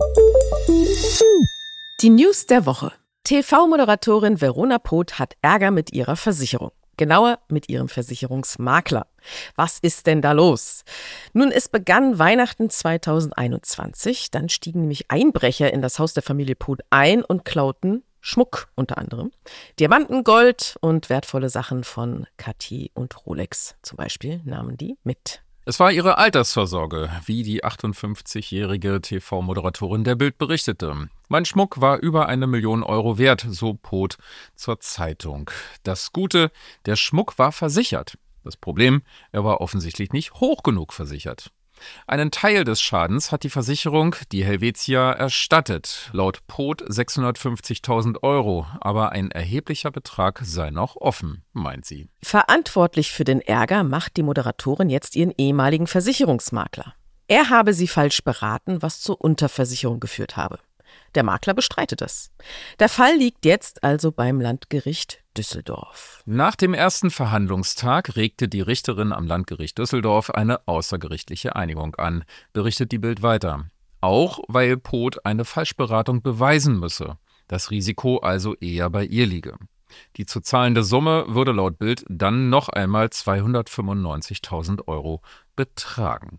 Die News der Woche. T V-Moderatorin Verona Poth hat Ärger mit ihrer Versicherung. Genauer mit ihrem Versicherungsmakler. Was ist denn da los? Nun, es begann Weihnachten zweitausendeinundzwanzig. Dann stiegen nämlich Einbrecher in das Haus der Familie Poth ein und klauten Schmuck unter anderem. Diamanten, Gold und wertvolle Sachen von Cartier und Rolex zum Beispiel nahmen die mit. Es war ihre Altersvorsorge, wie die achtundfünfzigjährige T V-Moderatorin der Bild berichtete. Mein Schmuck war über eine Million Euro wert, so Poth zur Zeitung. Das Gute, der Schmuck war versichert. Das Problem, er war offensichtlich nicht hoch genug versichert. Einen Teil des Schadens hat die Versicherung, die Helvetia, erstattet. Laut Poth sechshundertfünfzigtausend Euro. Aber ein erheblicher Betrag sei noch offen, meint sie. Verantwortlich für den Ärger macht die Moderatorin jetzt ihren ehemaligen Versicherungsmakler. Er habe sie falsch beraten, was zur Unterversicherung geführt habe. Der Makler bestreitet es. Der Fall liegt jetzt also beim Landgericht Düsseldorf. Nach dem ersten Verhandlungstag regte die Richterin am Landgericht Düsseldorf eine außergerichtliche Einigung an, berichtet die Bild weiter. Auch weil Poth eine Falschberatung beweisen müsse, das Risiko also eher bei ihr liege. Die zu zahlende Summe würde laut Bild dann noch einmal zweihundertfünfundneunzigtausend Euro betragen.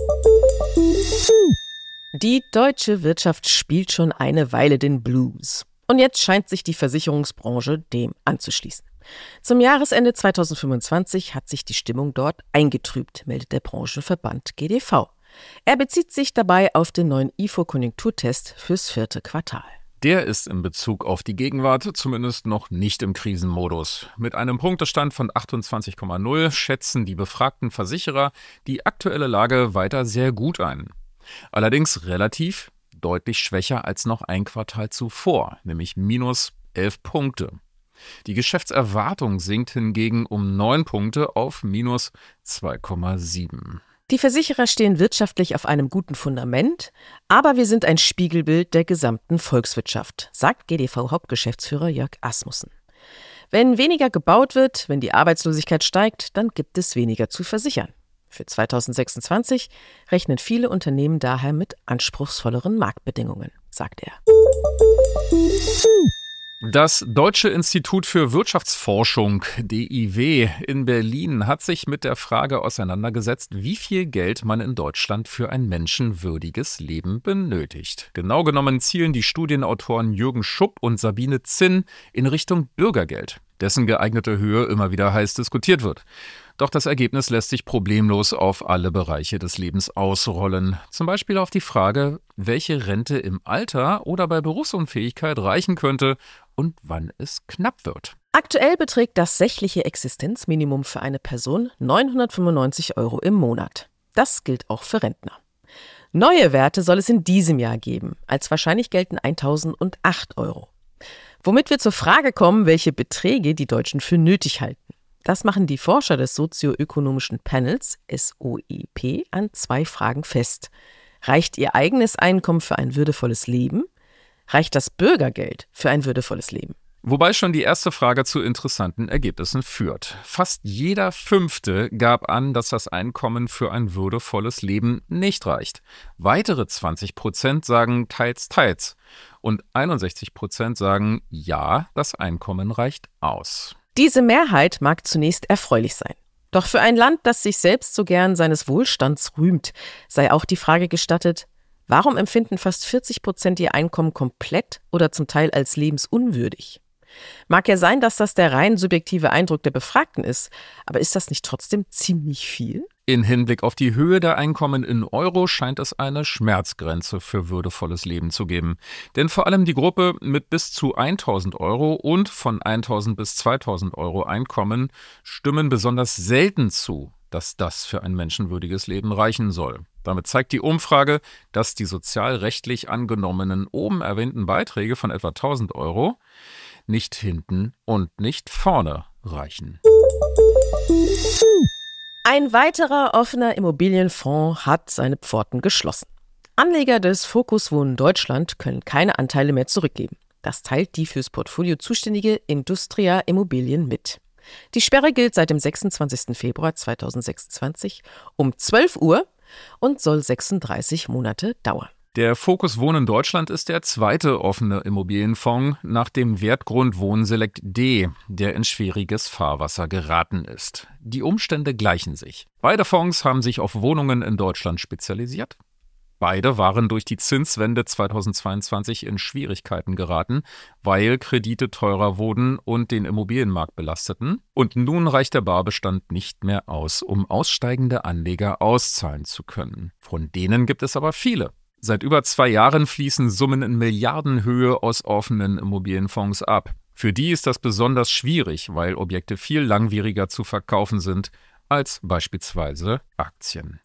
Die deutsche Wirtschaft spielt schon eine Weile den Blues. Und jetzt scheint sich die Versicherungsbranche dem anzuschließen. Zum Jahresende zweitausendfünfundzwanzig hat sich die Stimmung dort eingetrübt, meldet der Branchenverband G D V. Er bezieht sich dabei auf den neuen I F O-Konjunkturtest fürs vierte Quartal. Der ist in Bezug auf die Gegenwart zumindest noch nicht im Krisenmodus. Mit einem Punktestand von achtundzwanzig Komma null schätzen die befragten Versicherer die aktuelle Lage weiter sehr gut ein. Allerdings relativ deutlich schwächer als noch ein Quartal zuvor, nämlich minus elf Punkte. Die Geschäftserwartung sinkt hingegen um neun Punkte auf minus zwei Komma sieben. Die Versicherer stehen wirtschaftlich auf einem guten Fundament, aber wir sind ein Spiegelbild der gesamten Volkswirtschaft, sagt G D V-Hauptgeschäftsführer Jörg Asmussen. Wenn weniger gebaut wird, wenn die Arbeitslosigkeit steigt, dann gibt es weniger zu versichern. Für zweitausendsechsundzwanzig rechnen viele Unternehmen daher mit anspruchsvolleren Marktbedingungen, sagt er. Das Deutsche Institut für Wirtschaftsforschung, D I W, in Berlin hat sich mit der Frage auseinandergesetzt, wie viel Geld man in Deutschland für ein menschenwürdiges Leben benötigt. Genau genommen zielen die Studienautoren Jürgen Schupp und Sabine Zinn in Richtung Bürgergeld, dessen geeignete Höhe immer wieder heiß diskutiert wird. Doch das Ergebnis lässt sich problemlos auf alle Bereiche des Lebens ausrollen. Zum Beispiel auf die Frage, welche Rente im Alter oder bei Berufsunfähigkeit reichen könnte und wann es knapp wird. Aktuell beträgt das sächliche Existenzminimum für eine Person neunhundertfünfundneunzig Euro im Monat. Das gilt auch für Rentner. Neue Werte soll es in diesem Jahr geben. Als wahrscheinlich gelten eintausendacht Euro. Womit wir zur Frage kommen, welche Beträge die Deutschen für nötig halten. Das machen die Forscher des sozioökonomischen Panels S O E P an zwei Fragen fest. Reicht ihr eigenes Einkommen für ein würdevolles Leben? Reicht das Bürgergeld für ein würdevolles Leben? Wobei schon die erste Frage zu interessanten Ergebnissen führt. Fast jeder Fünfte gab an, dass das Einkommen für ein würdevolles Leben nicht reicht. Weitere zwanzig Prozent sagen teils, teils. Und einundsechzig Prozent sagen, ja, das Einkommen reicht aus. Diese Mehrheit mag zunächst erfreulich sein. Doch für ein Land, das sich selbst so gern seines Wohlstands rühmt, sei auch die Frage gestattet, warum empfinden fast vierzig Prozent ihr Einkommen komplett oder zum Teil als lebensunwürdig? Mag ja sein, dass das der rein subjektive Eindruck der Befragten ist, aber ist das nicht trotzdem ziemlich viel? In Hinblick auf die Höhe der Einkommen in Euro scheint es eine Schmerzgrenze für würdevolles Leben zu geben. Denn vor allem die Gruppe mit bis zu eintausend Euro und von eintausend bis zweitausend Euro Einkommen stimmen besonders selten zu, dass das für ein menschenwürdiges Leben reichen soll. Damit zeigt die Umfrage, dass die sozialrechtlich angenommenen oben erwähnten Beiträge von etwa tausend Euro nicht hinten und nicht vorne reichen. Ein weiterer offener Immobilienfonds hat seine Pforten geschlossen. Anleger des Focus Wohnen Deutschland können keine Anteile mehr zurückgeben. Das teilt die fürs Portfolio zuständige Industria Immobilien mit. Die Sperre gilt seit dem sechsundzwanzigsten Februar zweitausendsechsundzwanzig um zwölf Uhr und soll sechsunddreißig Monate dauern. Der Fokus Wohnen Deutschland ist der zweite offene Immobilienfonds nach dem Wertgrund Wohnselect D, der in schwieriges Fahrwasser geraten ist. Die Umstände gleichen sich. Beide Fonds haben sich auf Wohnungen in Deutschland spezialisiert. Beide waren durch die Zinswende zweitausendzweiundzwanzig in Schwierigkeiten geraten, weil Kredite teurer wurden und den Immobilienmarkt belasteten. Und nun reicht der Barbestand nicht mehr aus, um aussteigende Anleger auszahlen zu können. Von denen gibt es aber viele. Seit über zwei Jahren fließen Summen in Milliardenhöhe aus offenen Immobilienfonds ab. Für die ist das besonders schwierig, weil Objekte viel langwieriger zu verkaufen sind als beispielsweise Aktien.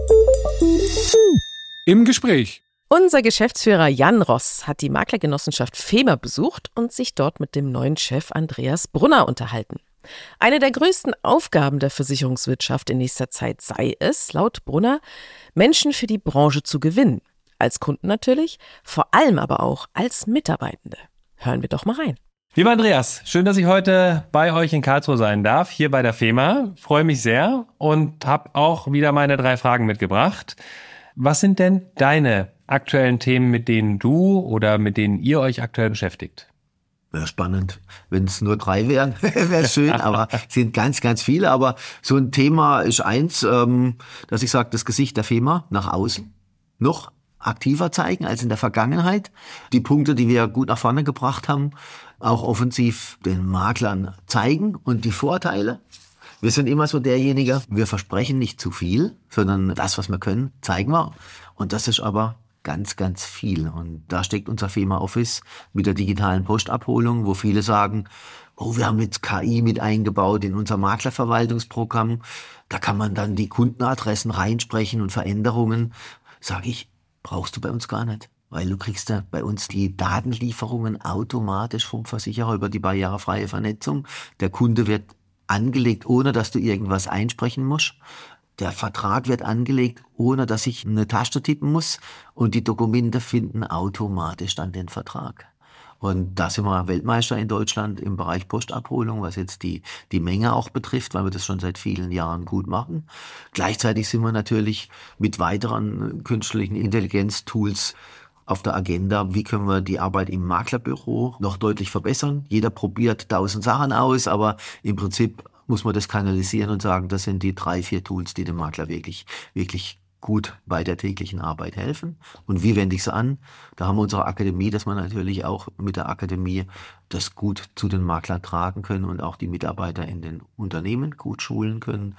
Im Gespräch. Unser Geschäftsführer Jan Ross hat die Maklergenossenschaft FEMA besucht und sich dort mit dem neuen Chef Andreas Brunner unterhalten. Eine der größten Aufgaben der Versicherungswirtschaft in nächster Zeit sei es, laut Brunner, Menschen für die Branche zu gewinnen. Als Kunden natürlich, vor allem aber auch als Mitarbeitende. Hören wir doch mal rein. Lieber Andreas, schön, dass ich heute bei euch in Karlsruhe sein darf, hier bei der FEMA. Freue mich sehr und habe auch wieder meine drei Fragen mitgebracht. Was sind denn deine aktuellen Themen, mit denen du oder mit denen ihr euch aktuell beschäftigt? Wäre spannend. Wenn es nur drei wären, wäre schön, aber es sind ganz, ganz viele. Aber so ein Thema ist eins, ähm, dass ich sage, das Gesicht der FEMA nach außen noch aktiver zeigen als in der Vergangenheit. Die Punkte, die wir gut nach vorne gebracht haben, auch offensiv den Maklern zeigen und die Vorteile. Wir sind immer so derjenige, wir versprechen nicht zu viel, sondern das, was wir können, zeigen wir. Und das ist aber ganz, ganz viel. Und da steckt unser FEMA Office mit der digitalen Postabholung, wo viele sagen, oh, wir haben jetzt K I mit eingebaut in unser Maklerverwaltungsprogramm. Da kann man dann die Kundenadressen reinsprechen und Veränderungen. Sage ich, brauchst du bei uns gar nicht. Weil du kriegst ja bei uns die Datenlieferungen automatisch vom Versicherer über die barrierefreie Vernetzung. Der Kunde wird angelegt, ohne dass du irgendwas einsprechen musst. Der Vertrag wird angelegt, ohne dass ich eine Taste tippen muss. Und die Dokumente finden automatisch dann den Vertrag. Und da sind wir Weltmeister in Deutschland im Bereich Postabholung, was jetzt die, die Menge auch betrifft, weil wir das schon seit vielen Jahren gut machen. Gleichzeitig sind wir natürlich mit weiteren künstlichen Intelligenz-Tools auf der Agenda, wie können wir die Arbeit im Maklerbüro noch deutlich verbessern. Jeder probiert tausend Sachen aus, aber im Prinzip muss man das kanalisieren und sagen, das sind die drei, vier Tools, die dem Makler wirklich, wirklich gut bei der täglichen Arbeit helfen. Und wie wende ich es an? Da haben wir unsere Akademie, dass wir natürlich auch mit der Akademie das gut zu den Maklern tragen können und auch die Mitarbeiter in den Unternehmen gut schulen können.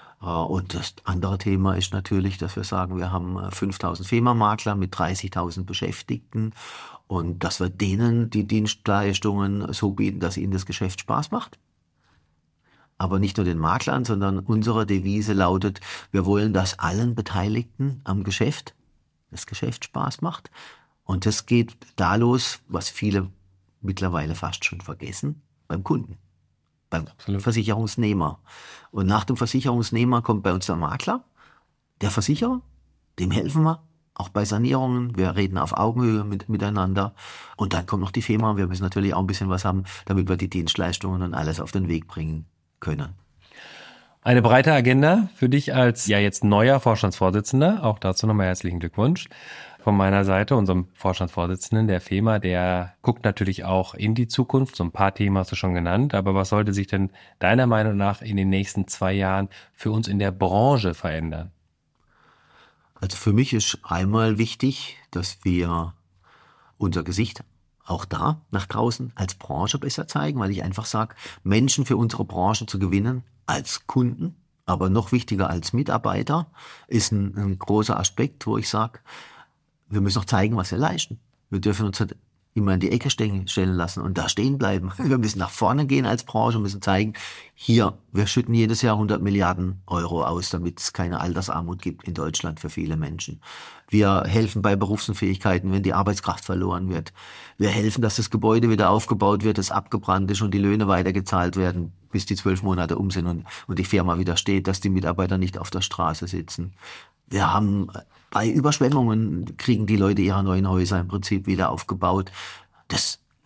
Und das andere Thema ist natürlich, dass wir sagen, wir haben fünftausend FEMA-Makler mit dreißigtausend Beschäftigten und dass wir denen die Dienstleistungen so bieten, dass ihnen das Geschäft Spaß macht. Aber nicht nur den Maklern, sondern unsere Devise lautet, wir wollen, dass allen Beteiligten am Geschäft das Geschäft Spaß macht. Und das geht da los, was viele mittlerweile fast schon vergessen, beim Kunden. Beim Absolut. Versicherungsnehmer. Und nach dem Versicherungsnehmer kommt bei uns der Makler, der Versicherer, dem helfen wir, auch bei Sanierungen. Wir reden auf Augenhöhe mit, miteinander. Und dann kommt noch die FEMA. Wir müssen natürlich auch ein bisschen was haben, damit wir die Dienstleistungen und alles auf den Weg bringen können. Eine breite Agenda für dich als ja jetzt neuer Vorstandsvorsitzender. Auch dazu nochmal herzlichen Glückwunsch von meiner Seite, unserem Vorstandsvorsitzenden der FEMA. Der guckt natürlich auch in die Zukunft. So ein paar Themen hast du schon genannt. Aber was sollte sich denn deiner Meinung nach in den nächsten zwei Jahren für uns in der Branche verändern? Also für mich ist einmal wichtig, dass wir unser Gesicht auch da nach draußen als Branche besser zeigen, weil ich einfach sage, Menschen für unsere Branche zu gewinnen als Kunden, aber noch wichtiger als Mitarbeiter, ist ein, ein großer Aspekt, wo ich sage, wir müssen auch zeigen, was wir leisten. Wir dürfen uns halt immer in die Ecke stellen lassen und da stehen bleiben. Wir müssen nach vorne gehen als Branche und müssen zeigen, hier, wir schütten jedes Jahr hundert Milliarden Euro aus, damit es keine Altersarmut gibt in Deutschland für viele Menschen. Wir helfen bei Berufsunfähigkeiten, wenn die Arbeitskraft verloren wird. Wir helfen, dass das Gebäude wieder aufgebaut wird, das abgebrannt ist und die Löhne weitergezahlt werden, bis die zwölf Monate um sind und, und die Firma wieder steht, dass die Mitarbeiter nicht auf der Straße sitzen. Wir haben bei Überschwemmungen kriegen die Leute ihre neuen Häuser im Prinzip wieder aufgebaut. Das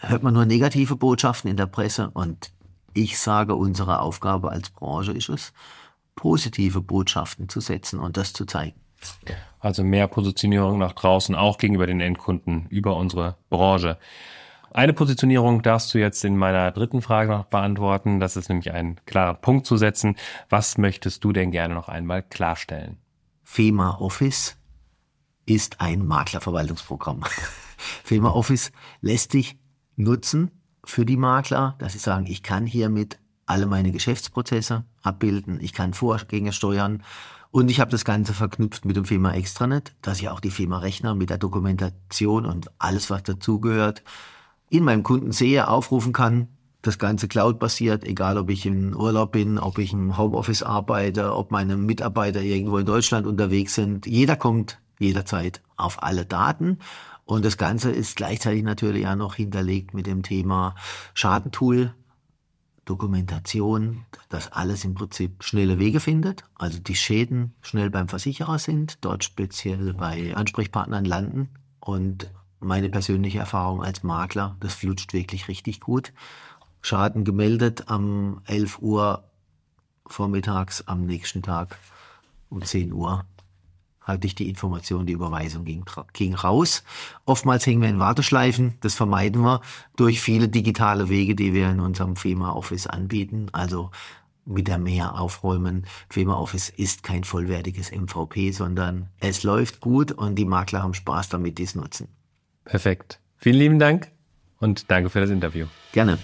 hört man nur negative Botschaften in der Presse. Und ich sage, unsere Aufgabe als Branche ist es, positive Botschaften zu setzen und das zu zeigen. Also mehr Positionierung nach draußen, auch gegenüber den Endkunden, über unsere Branche. Eine Positionierung darfst du jetzt in meiner dritten Frage noch beantworten. Das ist nämlich ein klarer Punkt zu setzen. Was möchtest du denn gerne noch einmal klarstellen? FEMA Office ist ein Maklerverwaltungsprogramm. FEMA Office lässt sich nutzen für die Makler, dass sie sagen, ich kann hiermit alle meine Geschäftsprozesse abbilden, ich kann Vorgänge steuern und ich habe das Ganze verknüpft mit dem FEMA Extranet, dass ich auch die FEMA-Rechner mit der Dokumentation und alles, was dazugehört, in meinem Kunden sehe, aufrufen kann. Das Ganze Cloud-basiert, egal ob ich im Urlaub bin, ob ich im Homeoffice arbeite, ob meine Mitarbeiter irgendwo in Deutschland unterwegs sind. Jeder kommt jederzeit auf alle Daten. Und das Ganze ist gleichzeitig natürlich auch noch hinterlegt mit dem Thema Schadentool, Dokumentation, dass alles im Prinzip schnelle Wege findet. Also die Schäden schnell beim Versicherer sind, dort speziell bei Ansprechpartnern landen. Und meine persönliche Erfahrung als Makler, das flutscht wirklich richtig gut. Schaden gemeldet am elf Uhr vormittags, am nächsten Tag um zehn Uhr hatte ich die Information, die Überweisung ging, ging raus. Oftmals hängen wir in Warteschleifen, das vermeiden wir durch viele digitale Wege, die wir in unserem FEMA Office anbieten. Also mit der Mehr aufräumen. FEMA Office ist kein vollwertiges M V P, sondern es läuft gut und die Makler haben Spaß damit, die es nutzen. Perfekt. Vielen lieben Dank und danke für das Interview. Gerne.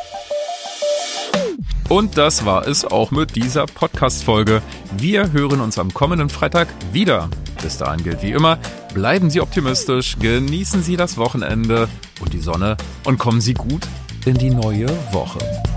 Und das war es auch mit dieser Podcast-Folge. Wir hören uns am kommenden Freitag wieder. Bis dahin gilt wie immer, bleiben Sie optimistisch, genießen Sie das Wochenende und die Sonne und kommen Sie gut in die neue Woche.